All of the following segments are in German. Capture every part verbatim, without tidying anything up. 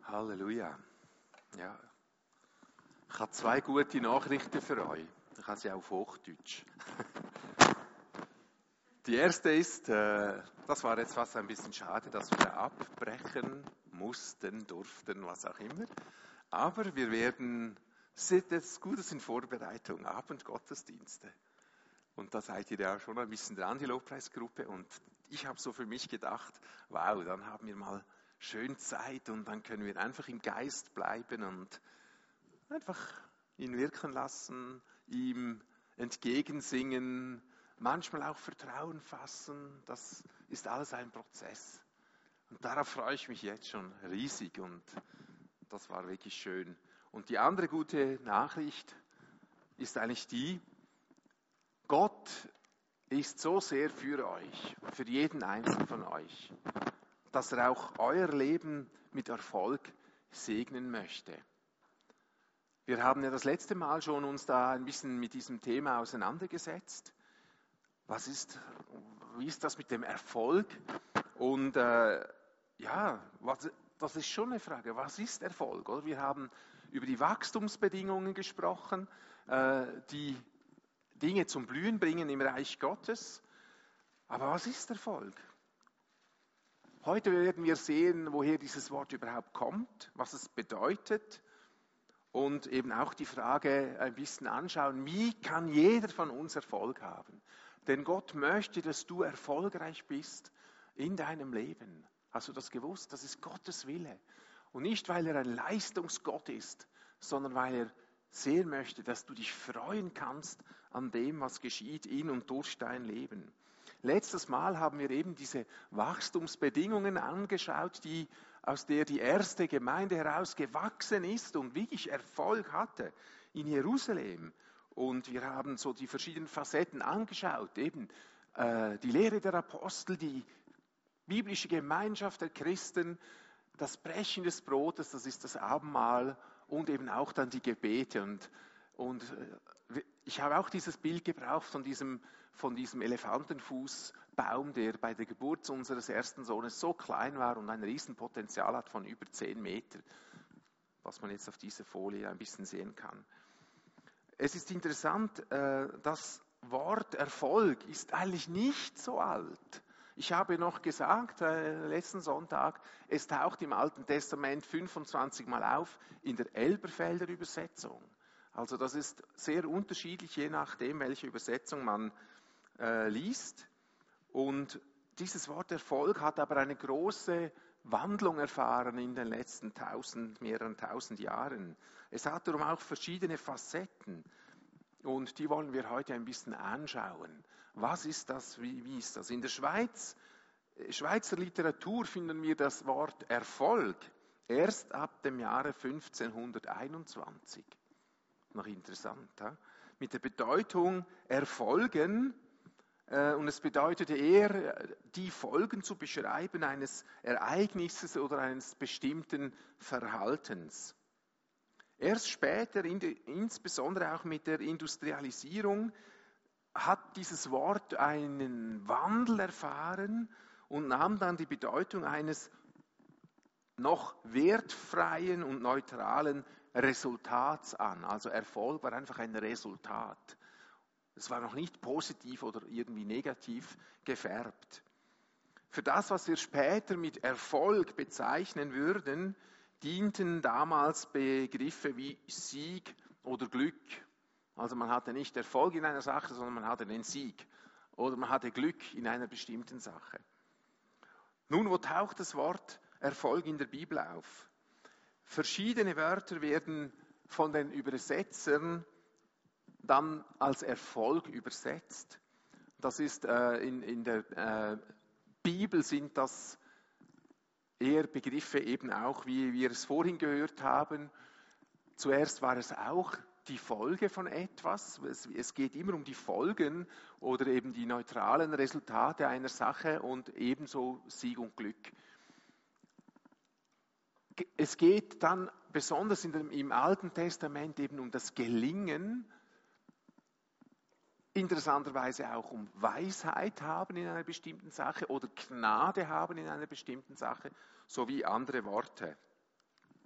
Halleluja. Ja. Ich habe zwei gute Nachrichten für euch. Ich habe sie auch auf Hochdeutsch. Die erste ist, äh, das war jetzt fast ein bisschen schade, dass wir abbrechen mussten, durften, was auch immer. Aber wir werden, seht jetzt gut, das sind Vorbereitungen, Abendgottesdienste. Und da seid ihr ja schon ein bisschen dran, die Lobpreisgruppe. Und ich habe so für mich gedacht, wow, dann haben wir mal schön Zeit und dann können wir einfach im Geist bleiben und einfach ihn wirken lassen, ihm entgegensingen, manchmal auch Vertrauen fassen. Das ist alles ein Prozess. Und darauf freue ich mich jetzt schon riesig und das war wirklich schön. Und die andere gute Nachricht ist eigentlich die, Gott ist so sehr für euch, für jeden Einzelnen von euch, dass er auch euer Leben mit Erfolg segnen möchte. Wir haben ja das letzte Mal schon uns da ein bisschen mit diesem Thema auseinandergesetzt. Was ist, wie ist das mit dem Erfolg? Und äh, ja, was, das ist schon eine Frage. Was ist Erfolg? Oder? Wir haben über die Wachstumsbedingungen gesprochen, äh, die Dinge zum Blühen bringen im Reich Gottes. Aber was ist Erfolg? Heute werden wir sehen, woher dieses Wort überhaupt kommt, was es bedeutet und eben auch die Frage ein bisschen anschauen, wie kann jeder von uns Erfolg haben? Denn Gott möchte, dass du erfolgreich bist in deinem Leben. Hast du das gewusst? Das ist Gottes Wille. Und nicht, weil er ein Leistungsgott ist, sondern weil er sehr möchte, dass du dich freuen kannst an dem, was geschieht in und durch dein Leben. Letztes Mal haben wir eben diese Wachstumsbedingungen angeschaut, die, aus der die erste Gemeinde heraus gewachsen ist und wirklich Erfolg hatte in Jerusalem. Und wir haben so die verschiedenen Facetten angeschaut, eben äh, die Lehre der Apostel, die biblische Gemeinschaft der Christen, das Brechen des Brotes, das ist das Abendmahl und eben auch dann die Gebete. Und, und ich habe auch dieses Bild gebraucht von diesem, von diesem Elefantenfußbaum, der bei der Geburt unseres ersten Sohnes so klein war und ein Riesenpotenzial hat von über zehn Meter, was man jetzt auf dieser Folie ein bisschen sehen kann. Es ist interessant, das Wort Erfolg ist eigentlich nicht so alt. Ich habe noch gesagt, äh, letzten Sonntag, es taucht im Alten Testament fünfundzwanzig Mal auf in der Elberfelder Übersetzung. Also das ist sehr unterschiedlich, je nachdem, welche Übersetzung man äh, liest. Und dieses Wort Erfolg hat aber eine große Wandlung erfahren in den letzten tausend, mehreren tausend Jahren. Es hat darum auch verschiedene Facetten. Und die wollen wir heute ein bisschen anschauen. Was ist das, wie, wie ist das? In der Schweiz, Schweizer Literatur finden wir das Wort Erfolg erst ab dem Jahre fünfzehnhunderteinundzwanzig. Noch interessant, ja? Mit der Bedeutung erfolgen, äh, und es bedeutete eher, die Folgen zu beschreiben eines Ereignisses oder eines bestimmten Verhaltens. Erst später, in de, insbesondere auch mit der Industrialisierung, hat dieses Wort einen Wandel erfahren und nahm dann die Bedeutung eines noch wertfreien und neutralen Resultats an. Also Erfolg war einfach ein Resultat. Es war noch nicht positiv oder irgendwie negativ gefärbt. Für das, was wir später mit Erfolg bezeichnen würden, dienten damals Begriffe wie Sieg oder Glück. Also man hatte nicht Erfolg in einer Sache, sondern man hatte den Sieg. Oder man hatte Glück in einer bestimmten Sache. Nun, wo taucht das Wort Erfolg in der Bibel auf? Verschiedene Wörter werden von den Übersetzern dann als Erfolg übersetzt. Das ist äh, in, in der äh, Bibel sind das eher Begriffe eben auch, wie wir es vorhin gehört haben. Zuerst war es auch die Folge von etwas. Es, es geht immer um die Folgen oder eben die neutralen Resultate einer Sache und ebenso Sieg und Glück. Es geht dann besonders in dem, im Alten Testament eben um das Gelingen, interessanterweise auch um Weisheit haben in einer bestimmten Sache oder Gnade haben in einer bestimmten Sache, sowie andere Worte.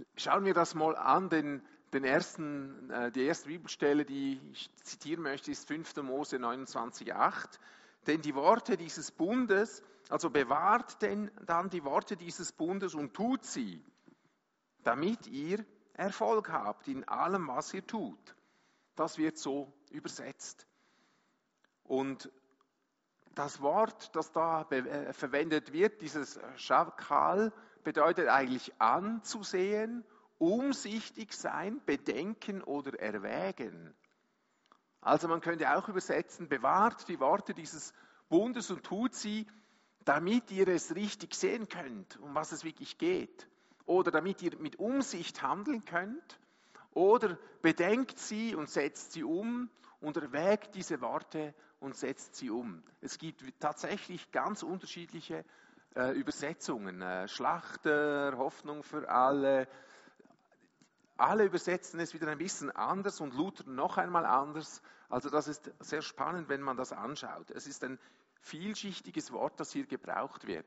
Schauen wir das mal an, den, den ersten, äh, die erste Bibelstelle, die ich zitieren möchte, ist fünfter Mose neunundzwanzig acht. Denn die Worte dieses Bundes, also bewahrt denn dann die Worte dieses Bundes und tut sie, damit ihr Erfolg habt in allem, was ihr tut. Das wird so übersetzt. Und das Wort, das da äh, verwendet wird, dieses Schakal, bedeutet eigentlich anzusehen, umsichtig sein, bedenken oder erwägen. Also man könnte auch übersetzen, bewahrt die Worte dieses Bundes und tut sie, damit ihr es richtig sehen könnt, um was es wirklich geht. Oder damit ihr mit Umsicht handeln könnt. Oder bedenkt sie und setzt sie um und erwägt diese Worte und setzt sie um. Es gibt tatsächlich ganz unterschiedliche äh, Übersetzungen. Äh, Schlachter, Hoffnung für alle. Alle übersetzen es wieder ein bisschen anders und Luther noch einmal anders. Also das ist sehr spannend, wenn man das anschaut. Es ist ein vielschichtiges Wort, das hier gebraucht wird.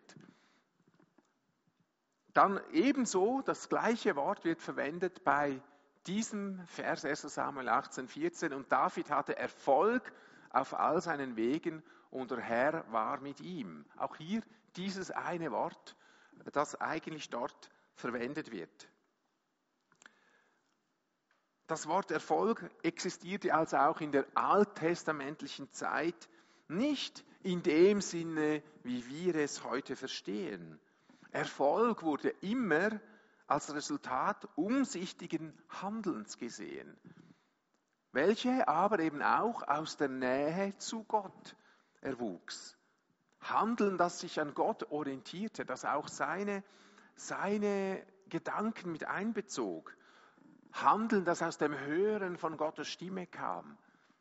Dann ebenso das gleiche Wort wird verwendet bei diesem Vers erster Samuel achtzehn vierzehn. Und David hatte Erfolg auf all seinen Wegen und der Herr war mit ihm. Auch hier dieses eine Wort, das eigentlich dort verwendet wird. Das Wort Erfolg existierte also auch in der alttestamentlichen Zeit nicht in dem Sinne, wie wir es heute verstehen. Erfolg wurde immer als Resultat umsichtigen Handelns gesehen, welche aber eben auch aus der Nähe zu Gott erwuchs. Handeln, das sich an Gott orientierte, das auch seine, seine Gedanken mit einbezog. Handeln, das aus dem Hören von Gottes Stimme kam.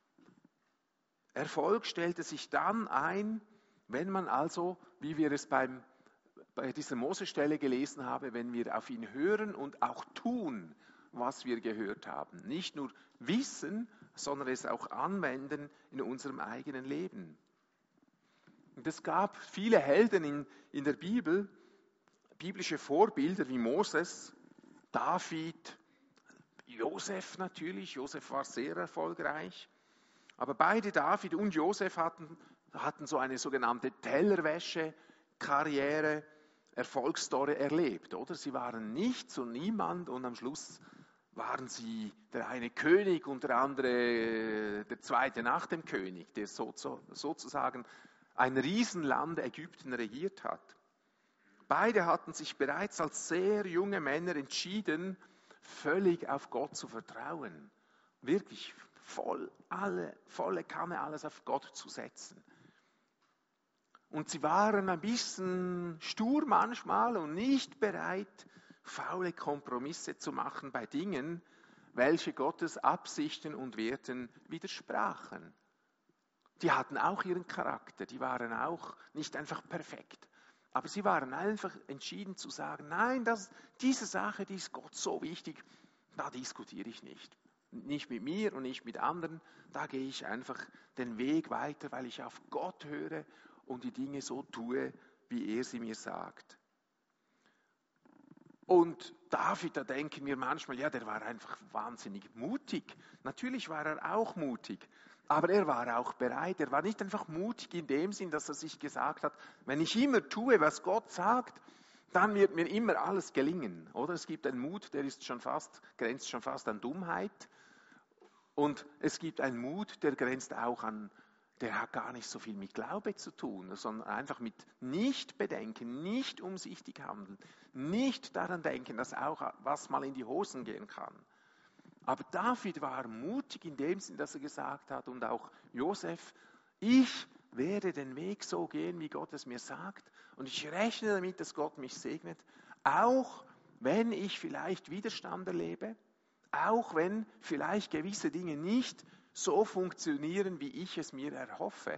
Erfolg stellte sich dann ein, wenn man also, wie wir es beim, bei dieser Mose-Stelle gelesen haben, wenn wir auf ihn hören und auch tun, was wir gehört haben. Nicht nur wissen, sondern es auch anwenden in unserem eigenen Leben. Und es gab viele Helden in, in der Bibel, biblische Vorbilder wie Moses, David, Josef natürlich. Josef war sehr erfolgreich. Aber beide, David und Josef, hatten, hatten so eine sogenannte Tellerwäsche-Karriere, Erfolgsstory erlebt. Oder? Sie waren nichts und niemand und am Schluss waren sie der eine König und der andere der zweite nach dem König, der so, so, sozusagen ein Riesenland Ägypten regiert hat. Beide hatten sich bereits als sehr junge Männer entschieden, völlig auf Gott zu vertrauen. Wirklich voll, alle, volle Kanne alles auf Gott zu setzen. Und sie waren ein bisschen stur manchmal und nicht bereit, faule Kompromisse zu machen bei Dingen, welche Gottes Absichten und Werten widersprachen. Die hatten auch ihren Charakter, die waren auch nicht einfach perfekt. Aber sie waren einfach entschieden zu sagen, nein, das, diese Sache, die ist Gott so wichtig, da diskutiere ich nicht. Nicht mit mir und nicht mit anderen, da gehe ich einfach den Weg weiter, weil ich auf Gott höre und die Dinge so tue, wie er sie mir sagt. Und David, da denken wir manchmal, ja, der war einfach wahnsinnig mutig. Natürlich war er auch mutig. Aber er war auch bereit, er war nicht einfach mutig in dem Sinn, dass er sich gesagt hat, wenn ich immer tue, was Gott sagt, dann wird mir immer alles gelingen. Oder es gibt einen Mut, der ist schon fast, grenzt schon fast an Dummheit. Und es gibt einen Mut, der grenzt auch an, der hat gar nicht so viel mit Glaube zu tun, sondern einfach mit nicht bedenken, nicht umsichtig handeln, nicht daran denken, dass auch was mal in die Hosen gehen kann. Aber David war mutig in dem Sinn, dass er gesagt hat, und auch Josef, ich werde den Weg so gehen, wie Gott es mir sagt, und ich rechne damit, dass Gott mich segnet, auch wenn ich vielleicht Widerstand erlebe, auch wenn vielleicht gewisse Dinge nicht so funktionieren, wie ich es mir erhoffe.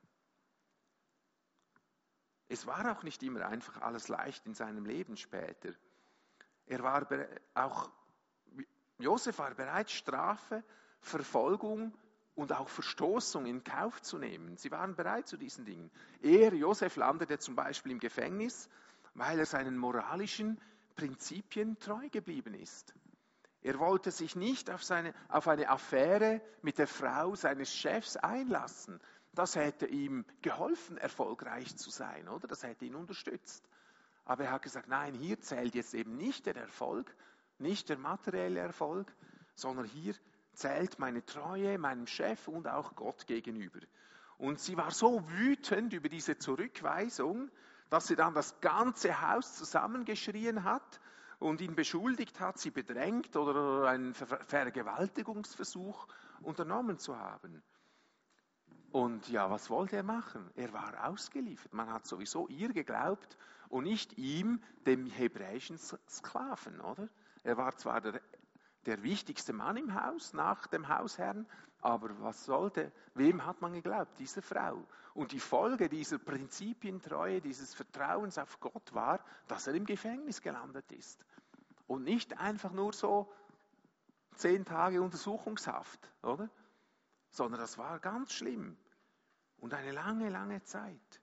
Es war auch nicht immer einfach alles leicht in seinem Leben später. Er war auch Josef war bereit, Strafe, Verfolgung und auch Verstoßung in Kauf zu nehmen. Sie waren bereit zu diesen Dingen. Er, Josef, landete zum Beispiel im Gefängnis, weil er seinen moralischen Prinzipien treu geblieben ist. Er wollte sich nicht auf, seine, auf eine Affäre mit der Frau seines Chefs einlassen. Das hätte ihm geholfen, erfolgreich zu sein, oder? Das hätte ihn unterstützt. Aber er hat gesagt, nein, hier zählt jetzt eben nicht der Erfolg, nicht der materielle Erfolg, sondern hier zählt meine Treue meinem Chef und auch Gott gegenüber. Und sie war so wütend über diese Zurückweisung, dass sie dann das ganze Haus zusammengeschrien hat und ihn beschuldigt hat, sie bedrängt oder einen Ver- Vergewaltigungsversuch unternommen zu haben. Und ja, was wollte er machen? Er war ausgeliefert. Man hat sowieso ihr geglaubt und nicht ihm, dem hebräischen Sklaven, oder? Er war zwar der, der wichtigste Mann im Haus nach dem Hausherrn, aber was sollte, wem hat man geglaubt? Dieser Frau. Und die Folge dieser Prinzipientreue, dieses Vertrauens auf Gott war, dass er im Gefängnis gelandet ist. Und nicht einfach nur so zehn Tage Untersuchungshaft, oder? Sondern das war ganz schlimm. Und eine lange, lange Zeit.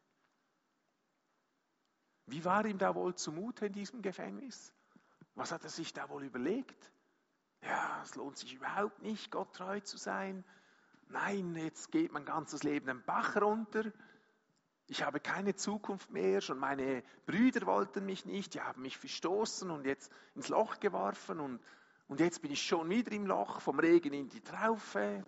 Wie war ihm da wohl zumute in diesem Gefängnis? Was hat er sich da wohl überlegt? Ja, es lohnt sich überhaupt nicht, Gott treu zu sein. Nein, jetzt geht mein ganzes Leben den Bach runter. Ich habe keine Zukunft mehr. Schon meine Brüder wollten mich nicht. Die haben mich verstoßen und jetzt ins Loch geworfen. Und, und jetzt bin ich schon wieder im Loch, vom Regen in die Traufe.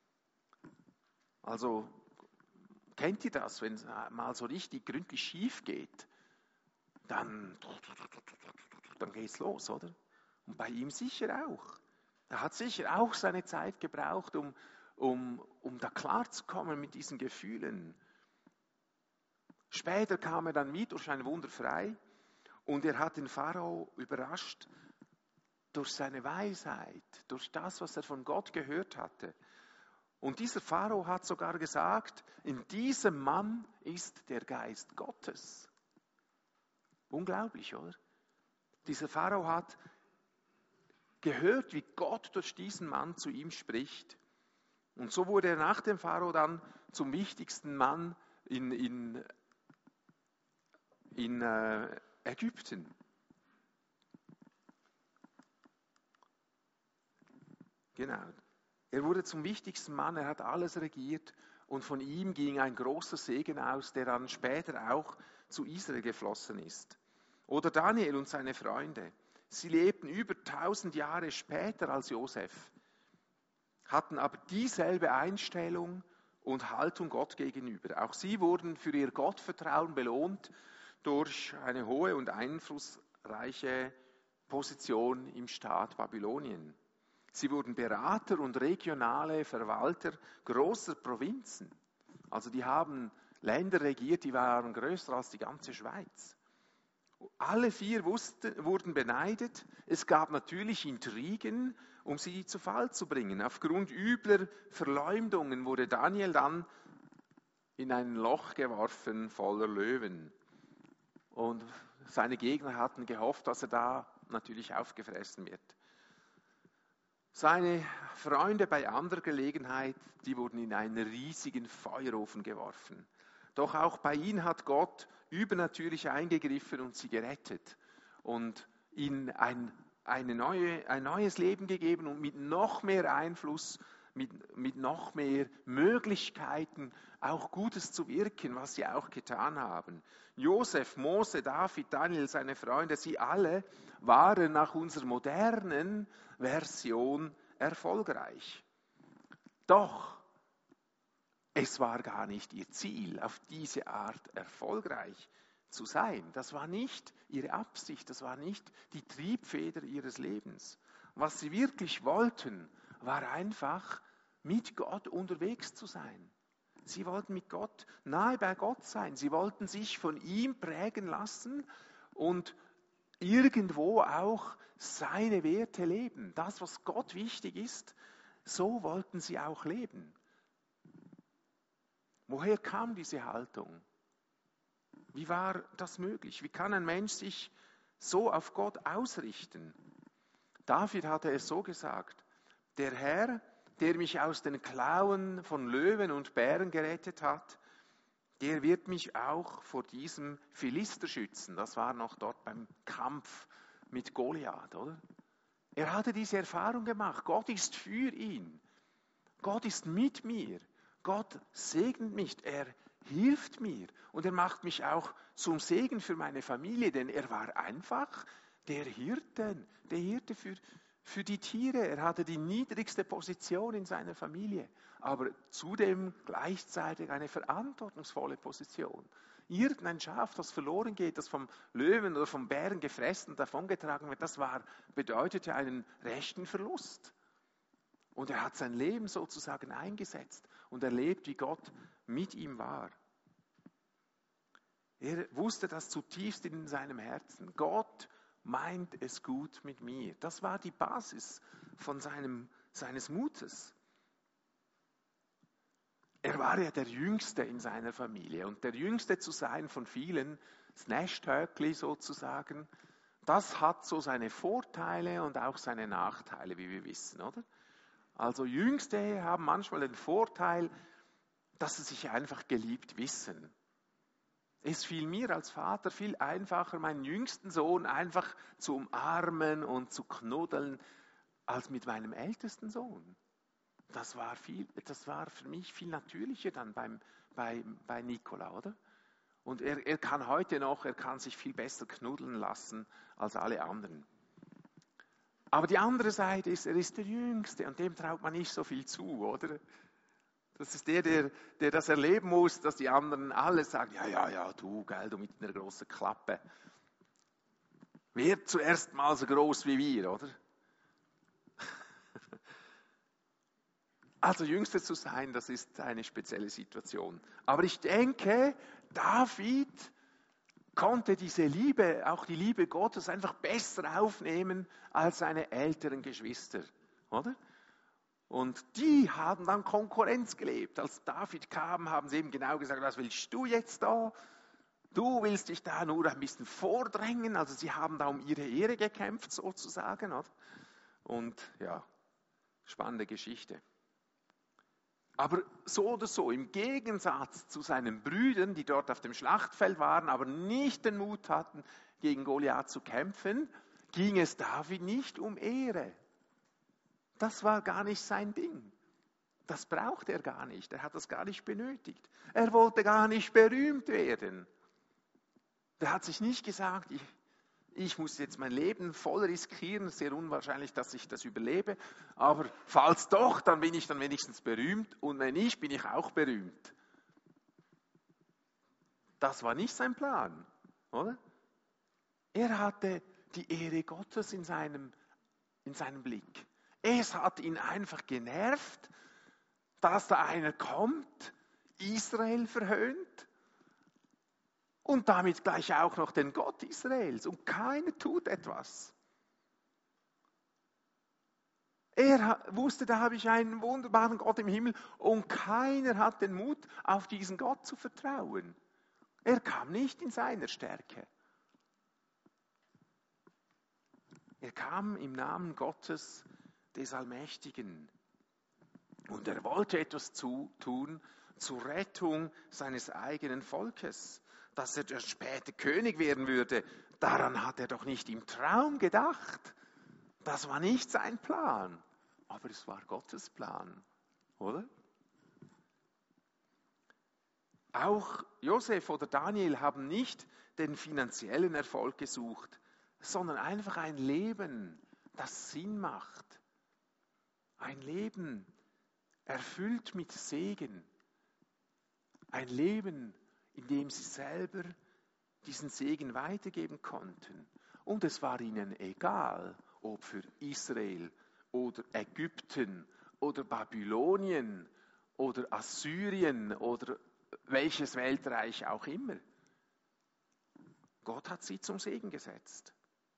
Also, kennt ihr das, wenn es mal so richtig gründlich schief geht? Dann, dann geht es los, oder? Und bei ihm sicher auch. Er hat sicher auch seine Zeit gebraucht, um, um, um da klarzukommen mit diesen Gefühlen. Später kam er dann wie durch ein Wunder frei und er hat den Pharao überrascht durch seine Weisheit, durch das, was er von Gott gehört hatte. Und dieser Pharao hat sogar gesagt, in diesem Mann ist der Geist Gottes. Unglaublich, oder? Dieser Pharao hat gehört, wie Gott durch diesen Mann zu ihm spricht. Und so wurde er nach dem Pharao dann zum wichtigsten Mann in, in, in äh, Ägypten. Genau. Er wurde zum wichtigsten Mann, er hat alles regiert und von ihm ging ein großer Segen aus, der dann später auch zu Israel geflossen ist. Oder Daniel und seine Freunde. Sie lebten über tausend Jahre später als Josef, hatten aber dieselbe Einstellung und Haltung Gott gegenüber. Auch sie wurden für ihr Gottvertrauen belohnt durch eine hohe und einflussreiche Position im Staat Babylonien. Sie wurden Berater und regionale Verwalter großer Provinzen. Also die haben Länder regiert, die waren größer als die ganze Schweiz. Alle vier wussten, wurden beneidet. Es gab natürlich Intrigen, um sie zu Fall zu bringen. Aufgrund übler Verleumdungen wurde Daniel dann in ein Loch geworfen voller Löwen. Und seine Gegner hatten gehofft, dass er da natürlich aufgefressen wird. Seine Freunde bei anderer Gelegenheit, die wurden in einen riesigen Feuerofen geworfen. Doch auch bei ihnen hat Gott übernatürlich eingegriffen und sie gerettet und ihnen ein, eine neue, ein neues Leben gegeben und mit noch mehr Einfluss, mit, mit noch mehr Möglichkeiten auch Gutes zu wirken, was sie auch getan haben. Josef, Mose, David, Daniel, seine Freunde, sie alle waren nach unserer modernen Version erfolgreich. Doch es war gar nicht ihr Ziel, auf diese Art erfolgreich zu sein. Das war nicht ihre Absicht, das war nicht die Triebfeder ihres Lebens. Was sie wirklich wollten, war einfach, mit Gott unterwegs zu sein. Sie wollten mit Gott, nahe bei Gott sein. Sie wollten sich von ihm prägen lassen und irgendwo auch seine Werte leben. Das, was Gott wichtig ist, so wollten sie auch leben. Woher kam diese Haltung? Wie war das möglich? Wie kann ein Mensch sich so auf Gott ausrichten? David hatte es so gesagt: Der Herr, der mich aus den Klauen von Löwen und Bären gerettet hat, der wird mich auch vor diesem Philister schützen. Das war noch dort beim Kampf mit Goliath, oder? Er hatte diese Erfahrung gemacht. Gott ist für ihn. Gott ist mit mir. Gott segnet mich. Er hilft mir. Und er macht mich auch zum Segen für meine Familie, denn er war einfach der Hirte, der Hirte für, für die Tiere. Er hatte die niedrigste Position in seiner Familie, aber zudem gleichzeitig eine verantwortungsvolle Position. Irgendein Schaf, das verloren geht, das vom Löwen oder vom Bären gefressen und davongetragen wird, das war, bedeutete einen rechten Verlust. Und er hat sein Leben sozusagen eingesetzt und erlebt, wie Gott mit ihm war. Er wusste das zutiefst in seinem Herzen. Gott meint es gut mit mir. Das war die Basis von seinem, seines Mutes. Er war ja der Jüngste in seiner Familie und der Jüngste zu sein von vielen, das Nesthöckli sozusagen, das hat so seine Vorteile und auch seine Nachteile, wie wir wissen, oder? Also Jüngste haben manchmal den Vorteil, dass sie sich einfach geliebt wissen. Es fiel mir als Vater viel einfacher, meinen jüngsten Sohn einfach zu umarmen und zu knuddeln, als mit meinem ältesten Sohn. Das war, viel, das war für mich viel natürlicher dann beim, bei, bei Nicola, oder? Und er, er kann heute noch, er kann sich viel besser knuddeln lassen als alle anderen. Aber die andere Seite ist, er ist der Jüngste und dem traut man nicht so viel zu, oder? Das ist der, der, der das erleben muss, dass die anderen alle sagen, ja, ja, ja, du, gell, du mit einer großen Klappe. Wer zuerst mal so groß wie wir, oder? Also Jüngste zu sein, das ist eine spezielle Situation. Aber ich denke, David konnte diese Liebe, auch die Liebe Gottes, einfach besser aufnehmen als seine älteren Geschwister, oder? Und die haben dann Konkurrenz gelebt. Als David kam, haben sie eben genau gesagt, was willst du jetzt da? Du willst dich da nur ein bisschen vordrängen. Also sie haben da um ihre Ehre gekämpft sozusagen, oder? Und ja, spannende Geschichte. Aber so oder so, im Gegensatz zu seinen Brüdern, die dort auf dem Schlachtfeld waren, aber nicht den Mut hatten, gegen Goliath zu kämpfen, ging es David nicht um Ehre. Das war gar nicht sein Ding. Das brauchte er gar nicht. Er hat das gar nicht benötigt. Er wollte gar nicht berühmt werden. Er hat sich nicht gesagt, ich, ich muss jetzt mein Leben voll riskieren, sehr unwahrscheinlich, dass ich das überlebe, aber falls doch, dann bin ich dann wenigstens berühmt und wenn nicht, bin ich auch berühmt. Das war nicht sein Plan, oder? Er hatte die Ehre Gottes in seinem, in seinem Blick. Es hat ihn einfach genervt, dass da einer kommt, Israel verhöhnt und damit gleich auch noch den Gott Israels und keiner tut etwas. Er wusste, da habe ich einen wunderbaren Gott im Himmel und keiner hat den Mut, auf diesen Gott zu vertrauen. Er kam nicht in seiner Stärke. Er kam im Namen Gottes, des Allmächtigen. Und er wollte etwas zu, tun zur Rettung seines eigenen Volkes. Dass er der späte König werden würde, daran hat er doch nicht im Traum gedacht. Das war nicht sein Plan, aber es war Gottes Plan, oder? Auch Josef oder Daniel haben nicht den finanziellen Erfolg gesucht, sondern einfach ein Leben, das Sinn macht. Ein Leben erfüllt mit Segen. Ein Leben, in dem sie selber diesen Segen weitergeben konnten. Und es war ihnen egal, ob für Israel oder Ägypten oder Babylonien oder Assyrien oder welches Weltreich auch immer. Gott hat sie zum Segen gesetzt.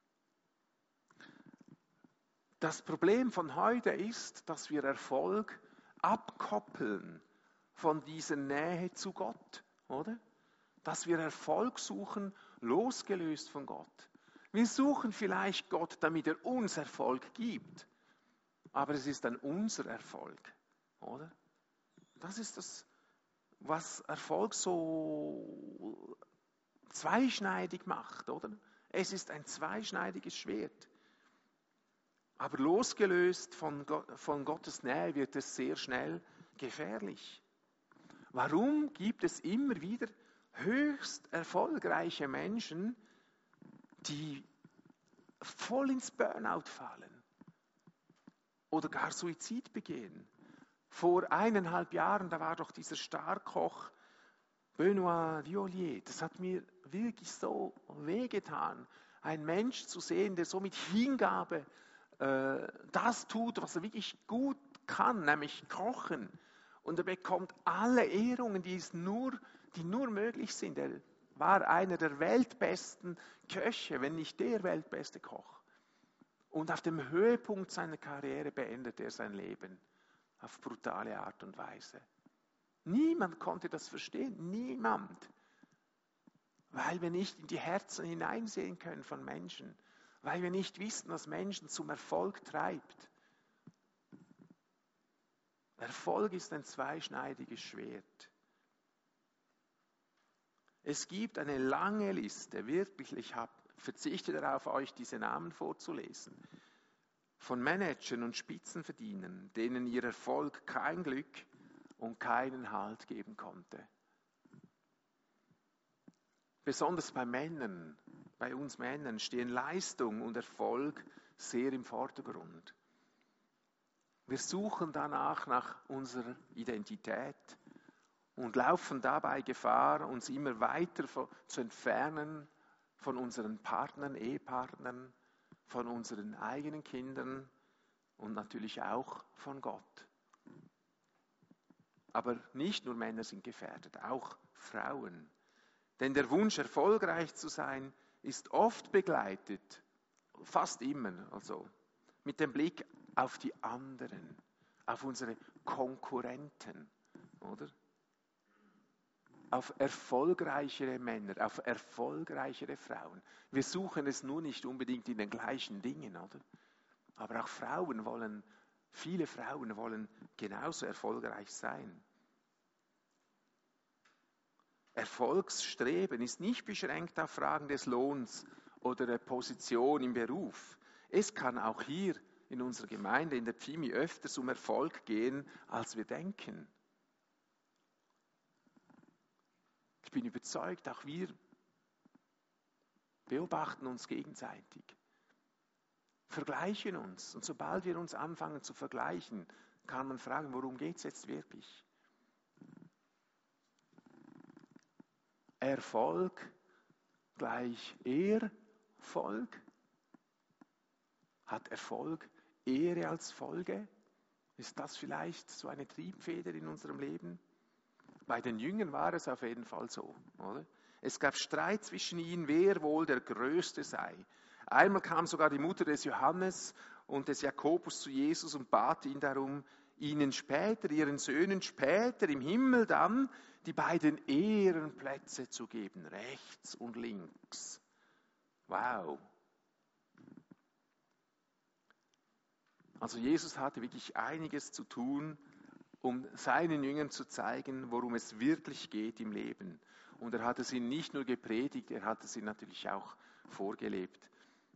Das Problem von heute ist, dass wir Erfolg abkoppeln von dieser Nähe zu Gott, oder? Dass wir Erfolg suchen, losgelöst von Gott. Wir suchen vielleicht Gott, damit er uns Erfolg gibt, aber es ist dann unser Erfolg, oder? Das ist das, was Erfolg so zweischneidig macht, oder? Es ist ein zweischneidiges Schwert. Aber losgelöst von, Gott, von Gottes Nähe wird es sehr schnell gefährlich. Warum gibt es immer wieder höchst erfolgreiche Menschen, die voll ins Burnout fallen oder gar Suizid begehen? Vor eineinhalb Jahren, da war doch dieser Starkoch Benoît Viollier, das hat mir wirklich so wehgetan, ein Mensch zu sehen, der so mit Hingabe äh, das tut, was er wirklich gut kann, nämlich kochen. Und er bekommt alle Ehrungen, die, es nur, die nur möglich sind. Er war einer der weltbesten Köche, wenn nicht der weltbeste Koch. Und auf dem Höhepunkt seiner Karriere beendet er sein Leben auf brutale Art und Weise. Niemand konnte das verstehen, niemand. Weil wir nicht in die Herzen hineinsehen können von Menschen, weil wir nicht wissen, was Menschen zum Erfolg treibt. Erfolg ist ein zweischneidiges Schwert. Es gibt eine lange Liste, wirklich, ich hab, verzichte darauf, euch diese Namen vorzulesen, von Managern und Spitzenverdienern, denen ihr Erfolg kein Glück und keinen Halt geben konnte. Besonders bei Männern, bei uns Männern stehen Leistung und Erfolg sehr im Vordergrund. Wir suchen danach nach unserer Identität und laufen dabei Gefahr, uns immer weiter zu entfernen von unseren Partnern, Ehepartnern, von unseren eigenen Kindern und natürlich auch von Gott. Aber nicht nur Männer sind gefährdet, auch Frauen. Denn der Wunsch, erfolgreich zu sein, ist oft begleitet, fast immer, also mit dem Blick auf die anderen, auf unsere Konkurrenten, oder? Auf erfolgreichere Männer, auf erfolgreichere Frauen. Wir suchen es nur nicht unbedingt in den gleichen Dingen, oder? Aber auch Frauen wollen, viele Frauen wollen genauso erfolgreich sein. Erfolgsstreben ist nicht beschränkt auf Fragen des Lohns oder der Position im Beruf. Es kann auch hier in unserer Gemeinde, in der Pfimi, öfters um Erfolg gehen, als wir denken. Ich bin überzeugt, auch wir beobachten uns gegenseitig, vergleichen uns. Und sobald wir uns anfangen zu vergleichen, kann man fragen, worum geht es jetzt wirklich? Erfolg gleich Erfolg? Hat Erfolg Ehre als Folge? Ist das vielleicht so eine Triebfeder in unserem Leben? Bei den Jüngern war es auf jeden Fall so, oder? Es gab Streit zwischen ihnen, wer wohl der Größte sei. Einmal kam sogar die Mutter des Johannes und des Jakobus zu Jesus und bat ihn darum, ihnen später, ihren Söhnen später im Himmel dann die beiden Ehrenplätze zu geben, rechts und links. Wow. Also Jesus hatte wirklich einiges zu tun, um seinen Jüngern zu zeigen, worum es wirklich geht im Leben. Und er hat es ihnen nicht nur gepredigt, er hat es ihnen natürlich auch vorgelebt.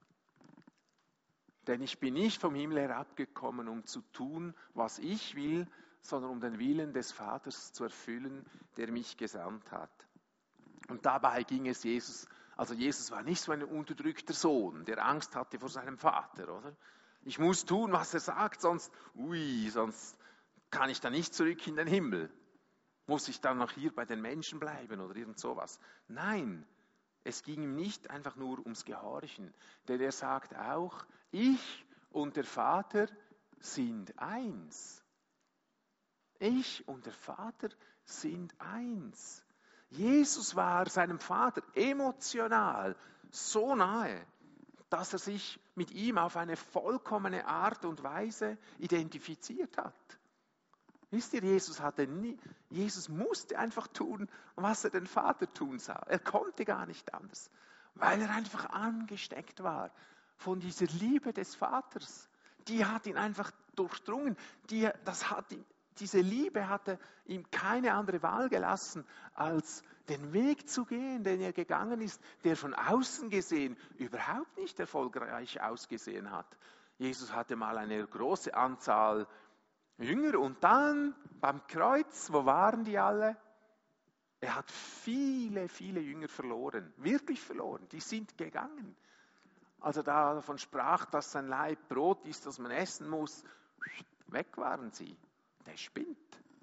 Denn ich bin nicht vom Himmel herabgekommen, um zu tun, was ich will, sondern um den Willen des Vaters zu erfüllen, der mich gesandt hat. Und dabei ging es Jesus, also Jesus war nicht so ein unterdrückter Sohn, der Angst hatte vor seinem Vater, oder? Ich muss tun, was er sagt, sonst, ui, sonst kann ich dann nicht zurück in den Himmel. Muss ich dann noch hier bei den Menschen bleiben oder irgend sowas? Nein, es ging ihm nicht einfach nur ums Gehorchen, denn er sagt auch, ich und der Vater sind eins. Ich und der Vater sind eins. Jesus war seinem Vater emotional so nahe, dass er sich mit ihm auf eine vollkommene Art und Weise identifiziert hat. Wisst ihr, Jesus hatte nie, Jesus musste einfach tun, was er den Vater tun sah. Er konnte gar nicht anders, weil er einfach angesteckt war von dieser Liebe des Vaters. Die hat ihn einfach durchdrungen. Die, das hat ihn, diese Liebe hatte ihm keine andere Wahl gelassen, als den Weg zu gehen, den er gegangen ist, der von außen gesehen überhaupt nicht erfolgreich ausgesehen hat. Jesus hatte mal eine große Anzahl Jünger und dann beim Kreuz, wo waren die alle? Er hat viele, viele Jünger verloren, wirklich verloren, die sind gegangen. Als er davon sprach, dass sein Leib Brot ist, das man essen muss, weg waren sie. Der spinnt.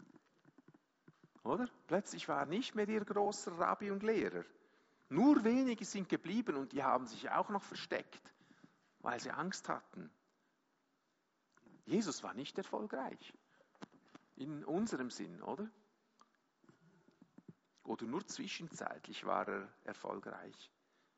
Oder? Plötzlich war er nicht mehr ihr großer Rabbi und Lehrer. Nur wenige sind geblieben und die haben sich auch noch versteckt, weil sie Angst hatten. Jesus war nicht erfolgreich. In unserem Sinn, oder? Oder nur zwischenzeitlich war er erfolgreich.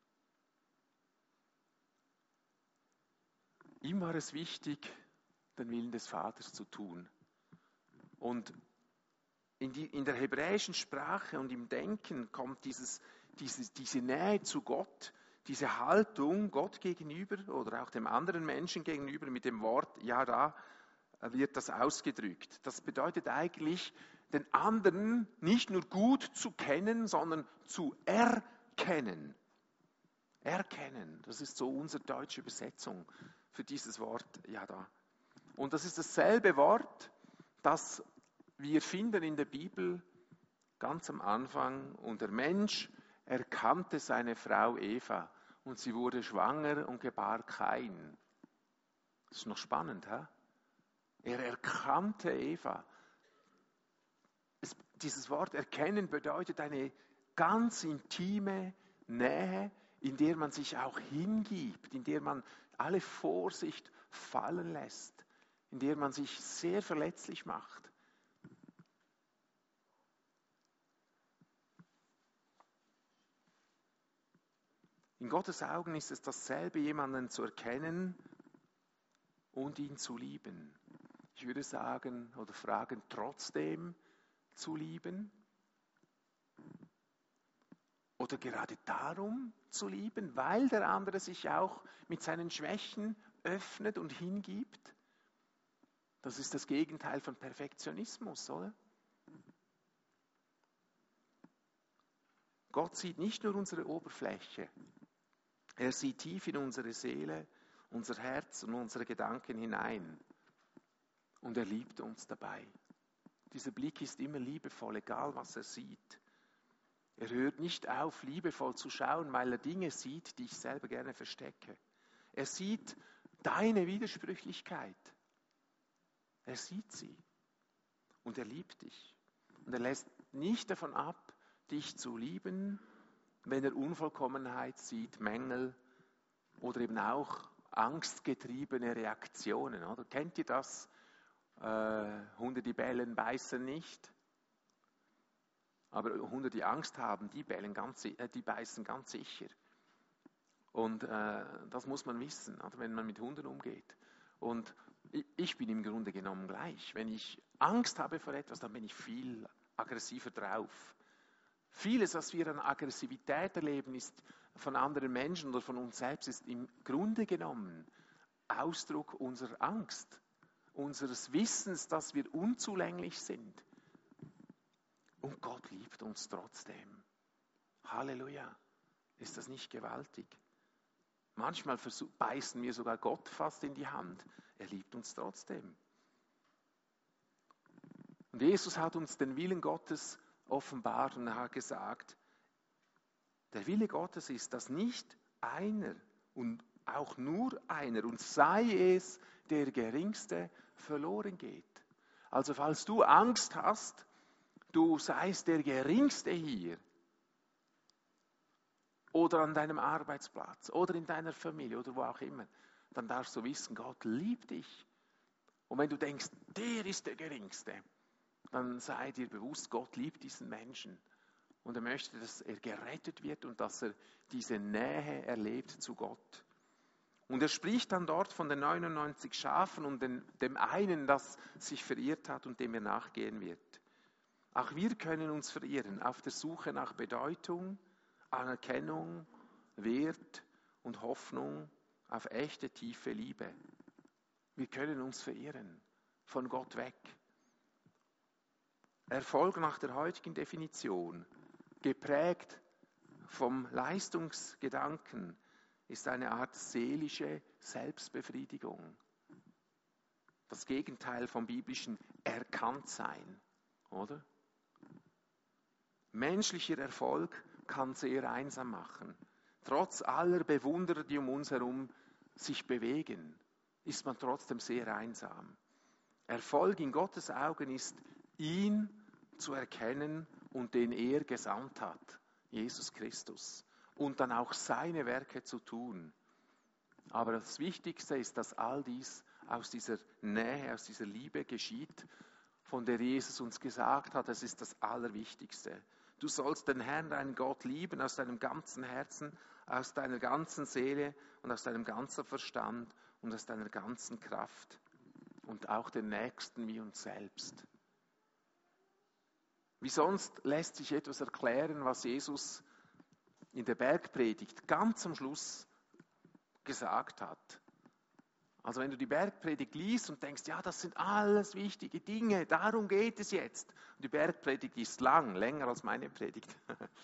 Ihm war es wichtig, den Willen des Vaters zu tun. Und in, die, in der hebräischen Sprache und im Denken kommt dieses, dieses, diese Nähe zu Gott, diese Haltung Gott gegenüber oder auch dem anderen Menschen gegenüber mit dem Wort Yada wird das ausgedrückt. Das bedeutet eigentlich, den anderen nicht nur gut zu kennen, sondern zu erkennen. Erkennen, das ist so unsere deutsche Übersetzung für dieses Wort Yada. Und das ist dasselbe Wort, das wir finden in der Bibel ganz am Anfang. Und der Mensch erkannte seine Frau Eva und sie wurde schwanger und gebar Kain. Das ist noch spannend, hä? Er erkannte Eva. Es, dieses Wort erkennen bedeutet eine ganz intime Nähe, in der man sich auch hingibt, in der man alle Vorsicht fallen lässt, in der man sich sehr verletzlich macht. In Gottes Augen ist es dasselbe, jemanden zu erkennen und ihn zu lieben. Ich würde sagen oder fragen, trotzdem zu lieben? Oder gerade darum zu lieben, weil der andere sich auch mit seinen Schwächen öffnet und hingibt? Das ist das Gegenteil von Perfektionismus, oder? Gott sieht nicht nur unsere Oberfläche, er sieht tief in unsere Seele, unser Herz und unsere Gedanken hinein. Und er liebt uns dabei. Dieser Blick ist immer liebevoll, egal was er sieht. Er hört nicht auf, liebevoll zu schauen, weil er Dinge sieht, die ich selber gerne verstecke. Er sieht deine Widersprüchlichkeit. Er sieht sie. Und er liebt dich. Und er lässt nicht davon ab, dich zu lieben, wenn er Unvollkommenheit sieht, Mängel oder eben auch angstgetriebene Reaktionen. Oder? Kennt ihr das? Äh, Hunde, die bellen, beißen nicht. Aber Hunde, die Angst haben, die, bellen ganz, äh, die beißen ganz sicher. Und äh, das muss man wissen, oder? Wenn man mit Hunden umgeht. Und ich, ich bin im Grunde genommen gleich. Wenn ich Angst habe vor etwas, dann bin ich viel aggressiver drauf. Vieles, was wir an Aggressivität erleben, ist von anderen Menschen oder von uns selbst, ist im Grunde genommen Ausdruck unserer Angst, unseres Wissens, dass wir unzulänglich sind. Und Gott liebt uns trotzdem. Halleluja. Ist das nicht gewaltig? Manchmal beißen wir sogar Gott fast in die Hand. Er liebt uns trotzdem. Und Jesus hat uns den Willen Gottes offenbart und er hat gesagt, der Wille Gottes ist, dass nicht einer und auch nur einer, und sei es der Geringste, verloren geht. Also falls du Angst hast, du seist der Geringste hier oder an deinem Arbeitsplatz oder in deiner Familie oder wo auch immer, dann darfst du wissen, Gott liebt dich. Und wenn du denkst, der ist der Geringste, dann sei dir bewusst, Gott liebt diesen Menschen. Und er möchte, dass er gerettet wird und dass er diese Nähe erlebt zu Gott. Und er spricht dann dort von den neunundneunzig Schafen und den, dem einen, das sich verirrt hat und dem er nachgehen wird. Auch wir können uns verirren auf der Suche nach Bedeutung, Anerkennung, Wert und Hoffnung auf echte, tiefe Liebe. Wir können uns verirren, von Gott weg. Erfolg nach der heutigen Definition, geprägt vom Leistungsgedanken, ist eine Art seelische Selbstbefriedigung. Das Gegenteil vom biblischen Erkanntsein, oder? Menschlicher Erfolg kann sehr einsam machen. Trotz aller Bewunderer, die um uns herum sich bewegen, ist man trotzdem sehr einsam. Erfolg in Gottes Augen ist, ihn zu erkennen und den er gesandt hat, Jesus Christus, und dann auch seine Werke zu tun. Aber das Wichtigste ist, dass all dies aus dieser Nähe, aus dieser Liebe geschieht, von der Jesus uns gesagt hat, es ist das Allerwichtigste. Du sollst den Herrn, deinen Gott, lieben aus deinem ganzen Herzen, aus deiner ganzen Seele und aus deinem ganzen Verstand und aus deiner ganzen Kraft und auch den Nächsten wie uns selbst. Wie sonst lässt sich etwas erklären, was Jesus in der Bergpredigt ganz am Schluss gesagt hat. Also wenn du die Bergpredigt liest und denkst, ja, das sind alles wichtige Dinge, darum geht es jetzt. Und die Bergpredigt ist lang, länger als meine Predigt.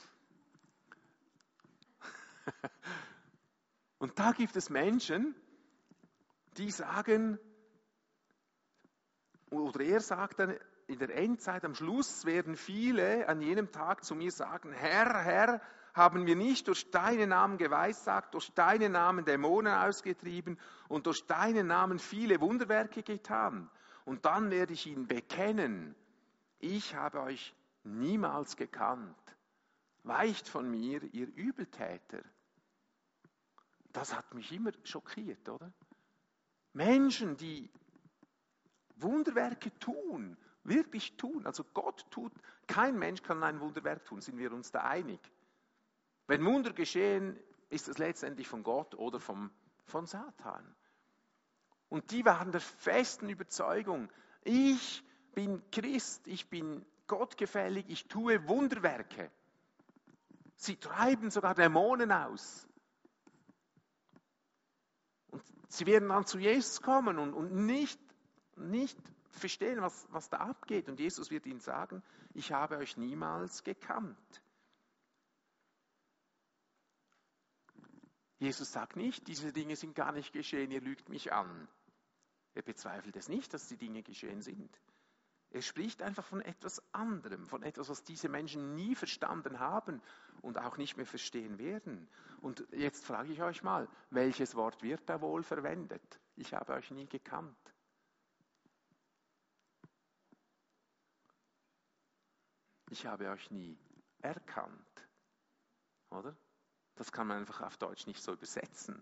Und da gibt es Menschen, die sagen, oder er sagt dann, in der Endzeit, am Schluss werden viele an jenem Tag zu mir sagen, Herr, Herr, haben wir nicht durch deinen Namen geweissagt, durch deinen Namen Dämonen ausgetrieben und durch deinen Namen viele Wunderwerke getan. Und dann werde ich ihnen bekennen, ich habe euch niemals gekannt. Weicht von mir, ihr Übeltäter. Das hat mich immer schockiert, oder? Menschen, die Wunderwerke tun, wirklich tun. Also Gott tut, kein Mensch kann ein Wunderwerk tun, sind wir uns da einig. Wenn Wunder geschehen, ist es letztendlich von Gott oder vom, von Satan. Und die waren der festen Überzeugung, ich bin Christ, ich bin gottgefällig, ich tue Wunderwerke. Sie treiben sogar Dämonen aus. Und sie werden dann zu Jesus kommen und, und nicht, nicht verstehen, was, was da abgeht. Und Jesus wird ihnen sagen, ich habe euch niemals gekannt. Jesus sagt nicht, diese Dinge sind gar nicht geschehen, ihr lügt mich an. Er bezweifelt es nicht, dass die Dinge geschehen sind. Er spricht einfach von etwas anderem, von etwas, was diese Menschen nie verstanden haben und auch nicht mehr verstehen werden. Und jetzt frage ich euch mal, welches Wort wird da wohl verwendet? Ich habe euch nie gekannt. Ich habe euch nie erkannt. Oder? Das kann man einfach auf Deutsch nicht so übersetzen.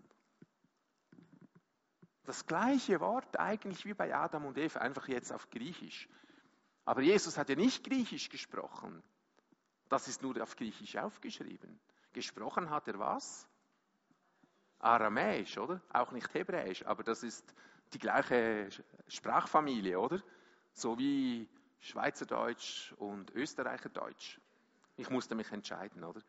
Das gleiche Wort eigentlich wie bei Adam und Eva, einfach jetzt auf Griechisch. Aber Jesus hat ja nicht Griechisch gesprochen. Das ist nur auf Griechisch aufgeschrieben. Gesprochen hat er was? Aramäisch, oder? Auch nicht Hebräisch, aber das ist die gleiche Sprachfamilie, oder? So wie Schweizerdeutsch und Österreicherdeutsch. Ich musste mich entscheiden, oder?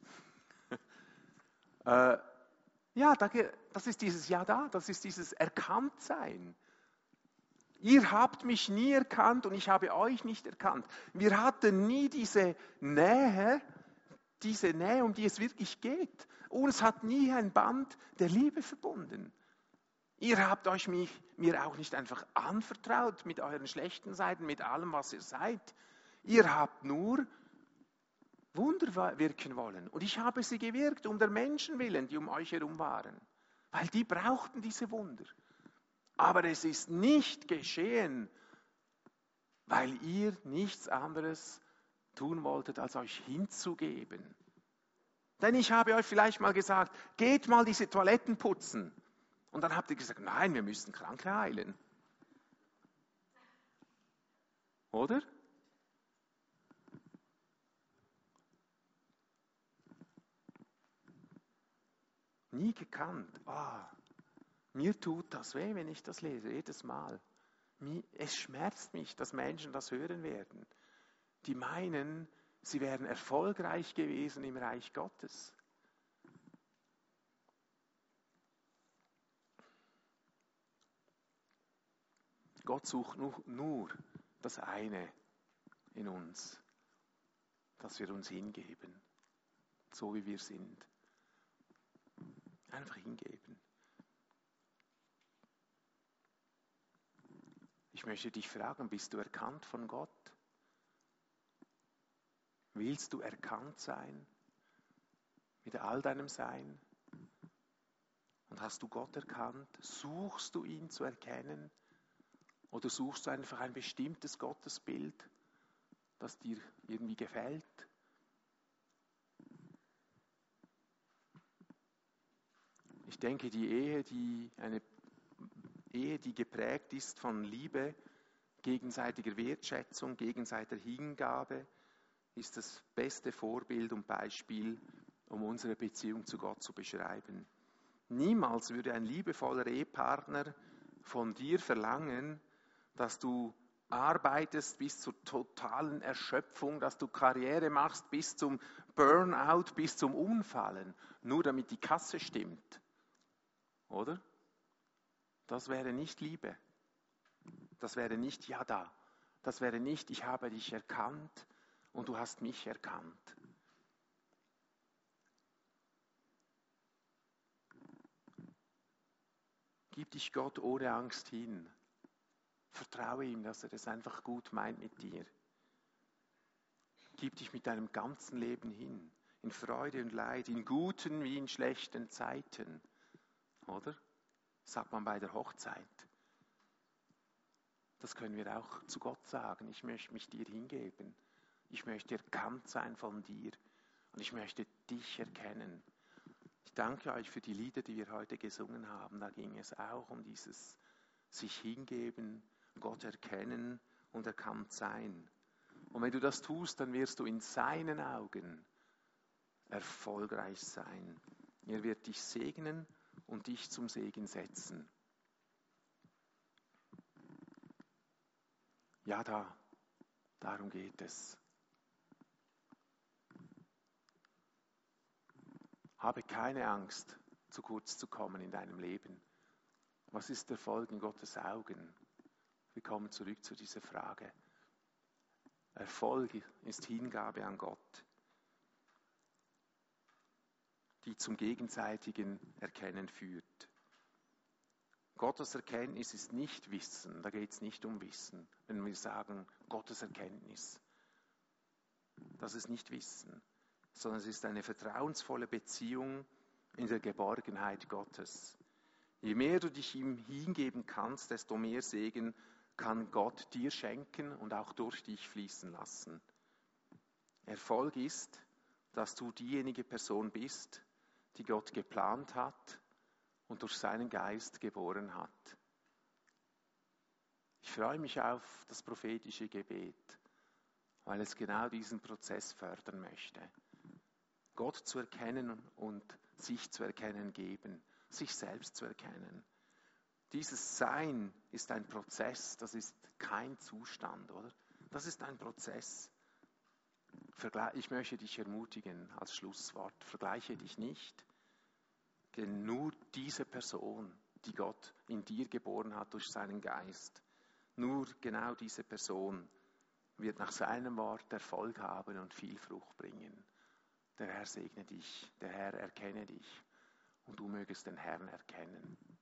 äh, ja, das ist dieses Ja da, das ist dieses Erkanntsein. Ihr habt mich nie erkannt und ich habe euch nicht erkannt. Wir hatten nie diese Nähe, diese Nähe, um die es wirklich geht. Uns hat nie ein Band der Liebe verbunden. Ihr habt euch mich, mir auch nicht einfach anvertraut mit euren schlechten Seiten, mit allem, was ihr seid. Ihr habt nur Wunder wirken wollen. Und ich habe sie gewirkt um der Menschen willen, die um euch herum waren. Weil die brauchten diese Wunder. Aber es ist nicht geschehen, weil ihr nichts anderes tun wolltet, als euch hinzugeben. Denn ich habe euch vielleicht mal gesagt, geht mal diese Toiletten putzen. Und dann habt ihr gesagt, nein, wir müssen Kranke heilen. Oder? Nie gekannt. Ah, mir tut das weh, wenn ich das lese, jedes Mal. Es schmerzt mich, dass Menschen das hören werden. Die meinen, sie wären erfolgreich gewesen im Reich Gottes. Gott sucht nur, nur das eine, in uns, dass wir uns hingeben, so wie wir sind. Einfach hingeben. Ich möchte dich fragen, bist du erkannt von Gott? Willst du erkannt sein mit all deinem Sein? Und hast du Gott erkannt? Suchst du ihn zu erkennen? Oder suchst du einfach ein bestimmtes Gottesbild, das dir irgendwie gefällt? Ich denke, die Ehe, die eine Ehe, die geprägt ist von Liebe, gegenseitiger Wertschätzung, gegenseitiger Hingabe, ist das beste Vorbild und Beispiel, um unsere Beziehung zu Gott zu beschreiben. Niemals würde ein liebevoller Ehepartner von dir verlangen, dass du arbeitest bis zur totalen Erschöpfung, dass du Karriere machst bis zum Burnout, bis zum Umfallen, nur damit die Kasse stimmt. Oder? Das wäre nicht Liebe. Das wäre nicht ja da. Das wäre nicht, ich habe dich erkannt und du hast mich erkannt. Gib dich Gott ohne Angst hin. Vertraue ihm, dass er es einfach gut meint mit dir. Gib dich mit deinem ganzen Leben hin. In Freude und Leid, in guten wie in schlechten Zeiten. Oder? Sagt man bei der Hochzeit. Das können wir auch zu Gott sagen. Ich möchte mich dir hingeben. Ich möchte erkannt sein von dir. Und ich möchte dich erkennen. Ich danke euch für die Lieder, die wir heute gesungen haben. Da ging es auch um dieses sich hingeben, Gott erkennen und erkannt sein. Und wenn du das tust, dann wirst du in seinen Augen erfolgreich sein. Er wird dich segnen und dich zum Segen setzen. Ja, da, darum geht es. Habe keine Angst, zu kurz zu kommen in deinem Leben. Was ist Erfolg in Gottes Augen? Wir kommen zurück zu dieser Frage. Erfolg ist Hingabe an Gott, die zum gegenseitigen Erkennen führt. Gottes Erkenntnis ist nicht Wissen, da geht es nicht um Wissen. Wenn wir sagen, Gottes Erkenntnis, das ist nicht Wissen, sondern es ist eine vertrauensvolle Beziehung in der Geborgenheit Gottes. Je mehr du dich ihm hingeben kannst, desto mehr Segen kann Gott dir schenken und auch durch dich fließen lassen. Erfolg ist, dass du diejenige Person bist, die Gott geplant hat und durch seinen Geist geboren hat. Ich freue mich auf das prophetische Gebet, weil es genau diesen Prozess fördern möchte. Gott zu erkennen und sich zu erkennen geben, sich selbst zu erkennen. Dieses Sein ist ein Prozess, das ist kein Zustand, oder? Das ist ein Prozess. Ich möchte dich ermutigen als Schlusswort, vergleiche dich nicht, denn nur diese Person, die Gott in dir geboren hat durch seinen Geist, nur genau diese Person wird nach seinem Wort Erfolg haben und viel Frucht bringen. Der Herr segne dich, der Herr erkenne dich und du mögest den Herrn erkennen.